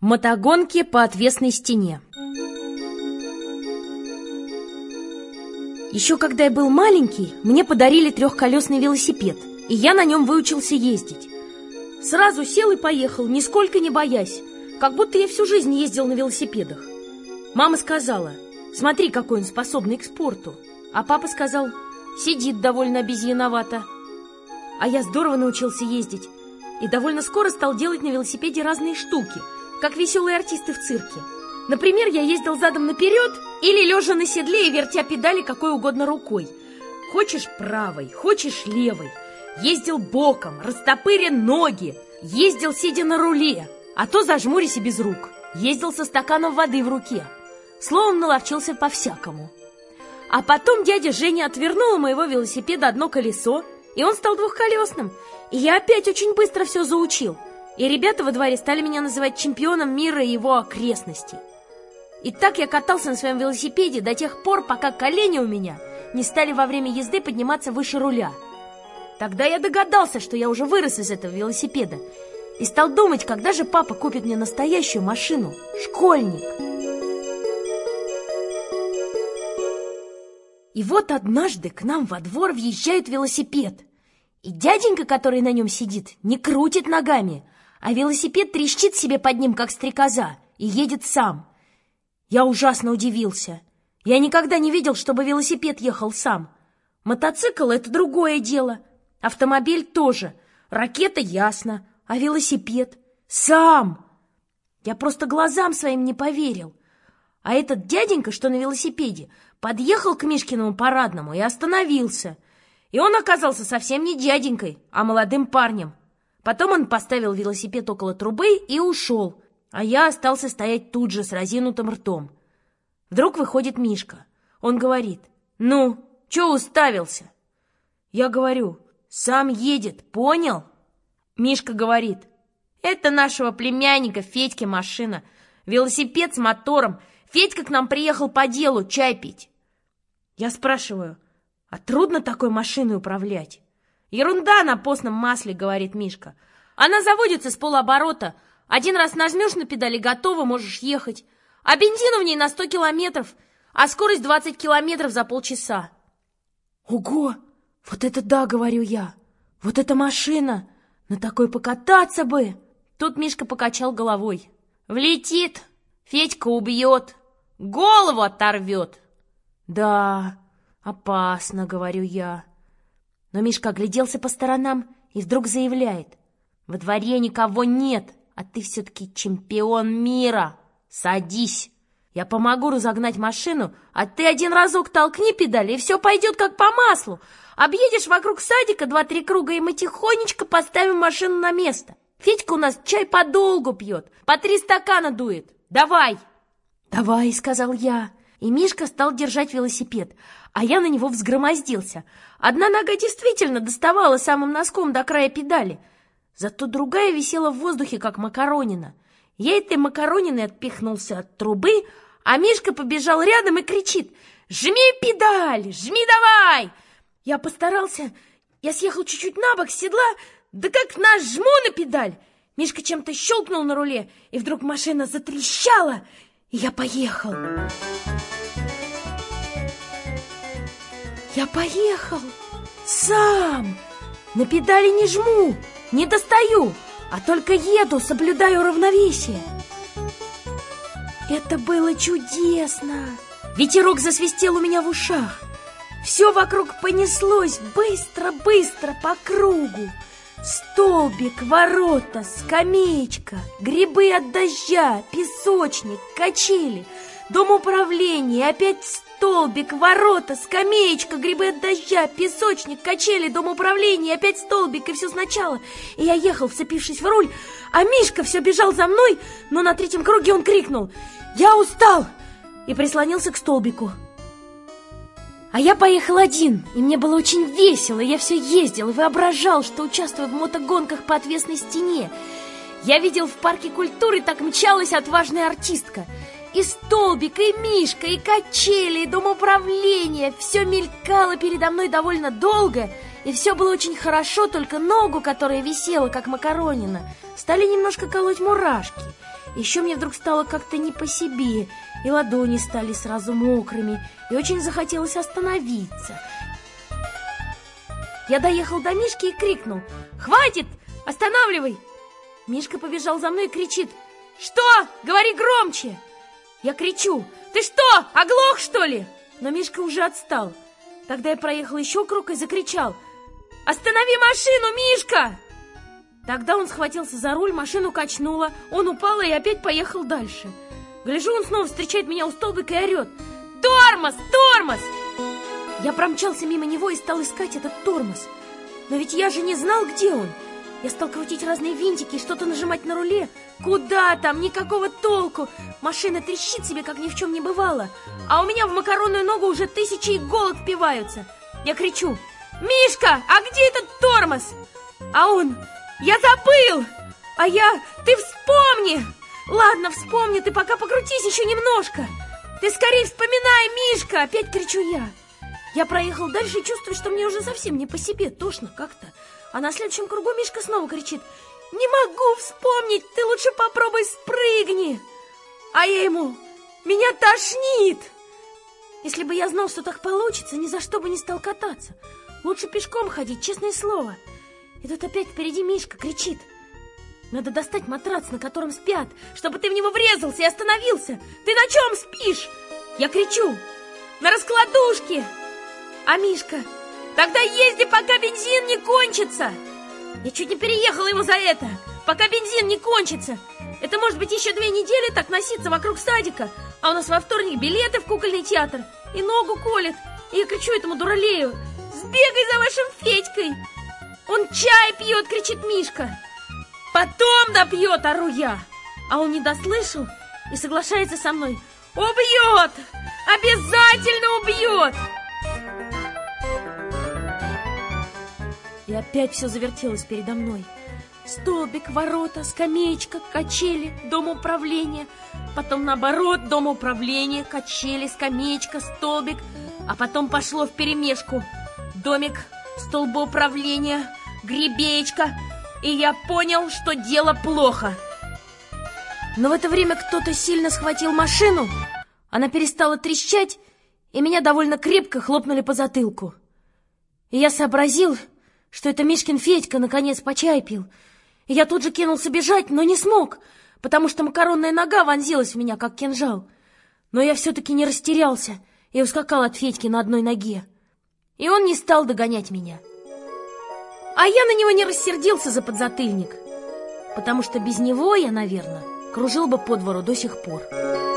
Мотогонки по отвесной стене. Еще когда я был маленький, мне подарили трехколесный велосипед, и я на нем выучился ездить. Сразу сел и поехал, нисколько не боясь, как будто я всю жизнь ездил на велосипедах. Мама сказала: смотри, какой он способный к спорту. А папа сказал: сидит довольно обезьяновато. А я здорово научился ездить и довольно скоро стал делать на велосипеде разные штуки, как веселые артисты в цирке. Например, я ездил задом наперед или лежа на седле и вертя педали какой угодно рукой. Хочешь правой, хочешь левой. Ездил боком, растопыря ноги. Ездил, сидя на руле, а то зажмурясь и без рук. Ездил со стаканом воды в руке. Словом, наловчился по-всякому. А потом дядя Женя отвернул у моего велосипеда одно колесо, и он стал двухколесным. И я опять очень быстро все заучил. И ребята во дворе стали меня называть чемпионом мира и его окрестностей. И так я катался на своем велосипеде до тех пор, пока колени у меня не стали во время езды подниматься выше руля. Тогда я догадался, что я уже вырос из этого велосипеда, и стал думать, когда же папа купит мне настоящую машину, школьник. И вот однажды к нам во двор въезжает велосипед, и дяденька, который на нем сидит, не крутит ногами, а велосипед трещит себе под ним, как стрекоза, и едет сам. Я ужасно удивился. Я никогда не видел, чтобы велосипед ехал сам. Мотоцикл — это другое дело. Автомобиль тоже. Ракета — ясно. А велосипед — сам. Я просто глазам своим не поверил. А этот дяденька, что на велосипеде, подъехал к Мишкиному парадному и остановился. И он оказался совсем не дяденькой, а молодым парнем. Потом он поставил велосипед около трубы и ушел, а я остался стоять тут же с разинутым ртом. Вдруг выходит Мишка. Он говорит: «Ну, чё уставился?» Я говорю: «Сам едет, понял?» Мишка говорит: «Это нашего племянника Федьки машина. Велосипед с мотором. Федька к нам приехал по делу чай пить». Я спрашиваю: «А трудно такой машиной управлять?» «Ерунда на постном масле», — говорит Мишка. «Она заводится с полоборота. Один раз нажмешь на педали — готово, можешь ехать. А бензина в ней на 100 километров, а скорость 20 километров за полчаса». «Ого! Вот это да!» — говорю я. «Вот эта машина! На такой покататься бы!» Тут Мишка покачал головой. «Влетит, Федька убьет, голову оторвет». «Да, опасно», — говорю я. Но Мишка огляделся по сторонам и вдруг заявляет: «Во дворе никого нет, а ты все-таки чемпион мира. Садись. Я помогу разогнать машину, а ты один разок толкни педали, и все пойдет как по маслу. Объедешь вокруг садика 2-3 круга, и мы тихонечко поставим машину на место. Федька у нас чай подолгу пьет, по 3 стакана дует. Давай!» «Давай», — сказал я. И Мишка стал держать велосипед, а я на него взгромоздился. Одна нога действительно доставала самым носком до края педали, зато другая висела в воздухе, как макаронина. Я этой макарониной отпихнулся от трубы, а Мишка побежал рядом и кричит: «Жми педаль! Жми давай!» Я постарался, я съехал чуть-чуть на бок с седла, да как нажму на педаль! Мишка чем-то щелкнул на руле, и вдруг машина затрещала, и я поехал. Я поехал сам. На педали не жму, не достаю, а только еду, соблюдаю равновесие. Это было чудесно. Ветерок засвистел у меня в ушах. Все вокруг понеслось быстро-быстро по кругу. Столбик, ворота, скамеечка, грибы от дождя, песочник, качели, дом управления, опять столбик, ворота, скамеечка, грибы от дождя, песочник, качели, дом управления, опять столбик, и все сначала. И я ехал, вцепившись в руль, а Мишка все бежал за мной, но на 3-м круге он крикнул: «Я устал!» и прислонился к столбику. А я поехал один, и мне было очень весело. Я все ездил и воображал, что участвую в мотогонках по отвесной стене. Я видел в парке культуры, так мчалась отважная артистка. И столбик, и Мишка, и качели, и дом управления. Все мелькало передо мной довольно долго, и все было очень хорошо, только ногу, которая висела, как макаронина, стали немножко колоть мурашки. Еще мне вдруг стало как-то не по себе, и ладони стали сразу мокрыми, и очень захотелось остановиться. Я доехал до Мишки и крикнул: «Хватит! Останавливай!» Мишка побежал за мной и кричит: «Что? Говори громче!» Я кричу: «Ты что, оглох, что ли?» Но Мишка уже отстал. Тогда я проехал еще круг и закричал: «Останови машину, Мишка!» Тогда он схватился за руль, машину качнуло, он упал и опять поехал дальше. Гляжу, он снова встречает меня у столбика и орет: «Тормоз! Тормоз!» Я промчался мимо него и стал искать этот тормоз. Но ведь я же не знал, где он. Я стал крутить разные винтики и что-то нажимать на руле. Куда там? Никакого толку. Машина трещит себе, как ни в чем не бывало. А у меня в макаронную ногу уже 1000 иголок впиваются. Я кричу: «Мишка, а где этот тормоз?» А он: «Я забыл!» А я: «Ты вспомни!» «Ладно, вспомни, ты пока покрутись еще немножко!» «Ты скорее вспоминай, Мишка!» Опять кричу я. Я проехал дальше и чувствую, что мне уже совсем не по себе, тошно как-то. А на следующем кругу Мишка снова кричит: «Не могу вспомнить, ты лучше попробуй спрыгни!» А я ему: «Меня тошнит!» Если бы я знал, что так получится, ни за что бы не стал кататься. Лучше пешком ходить, честное слово. И тут опять впереди Мишка кричит: «Надо достать матрац, на котором спят, чтобы ты в него врезался и остановился. Ты на чем спишь?» Я кричу: «На раскладушке!» А Мишка: «Тогда езди, пока бензин не кончится!» Я чуть не переехала его за это. Пока бензин не кончится. Это может быть еще 2 недели так носиться вокруг садика. А у нас во вторник билеты в кукольный театр. И ногу колет. И я кричу этому дуралею: «Сбегай за вашим Федькой!» «Он чай пьет!» — кричит Мишка. «Потом допьет!» — ору я. А он не дослышал и соглашается со мной: «Убьет! Обязательно убьет!» И опять все завертелось передо мной. Столбик, ворота, скамеечка, качели, дом управления. Потом наоборот: дом управления, качели, скамеечка, столбик. А потом пошло вперемешку: домик, столбоуправления, гребеечка. И я понял, что дело плохо. Но в это время кто-то сильно схватил машину. Она перестала трещать, и меня довольно крепко хлопнули по затылку. И я сообразил, что это Мишкин Федька наконец по чай пил. И я тут же кинулся бежать, но не смог, потому что макаронная нога вонзилась в меня, как кинжал. Но я все-таки не растерялся и ускакал от Федьки на одной ноге. И он не стал догонять меня. А я на него не рассердился за подзатыльник, потому что без него я, наверное, кружил бы по двору до сих пор.